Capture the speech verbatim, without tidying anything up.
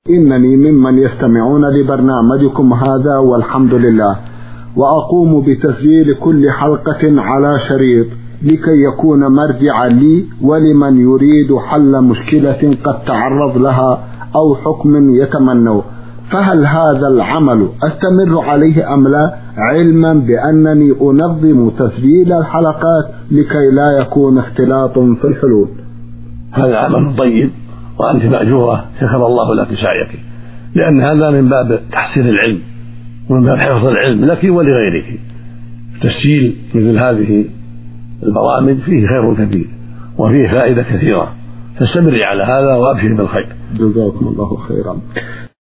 إنني ممن يستمعون لبرنامجكم هذا والحمد لله، وأقوم بتسجيل كل حلقة على شريط لكي يكون مرجعا لي ولمن يريد حل مشكلة قد تعرض لها أو حكم يتمنوه. فهل هذا العمل أستمر عليه أم لا، علما بأنني أنظم تسجيل الحلقات لكي لا يكون اختلاط في الحلول؟ هذا عمل طيب وأنت مأجورة، شكر الله لك سعيك، لأن هذا من باب تحصيل العلم ومن باب حفظ العلم لك ولغيرك. تسجيل مثل هذه البرامج فيه خير كثير وفيه فائدة كثيرة، فاستمري على هذا وأبشري بالخير. جزاكم الله خيرا.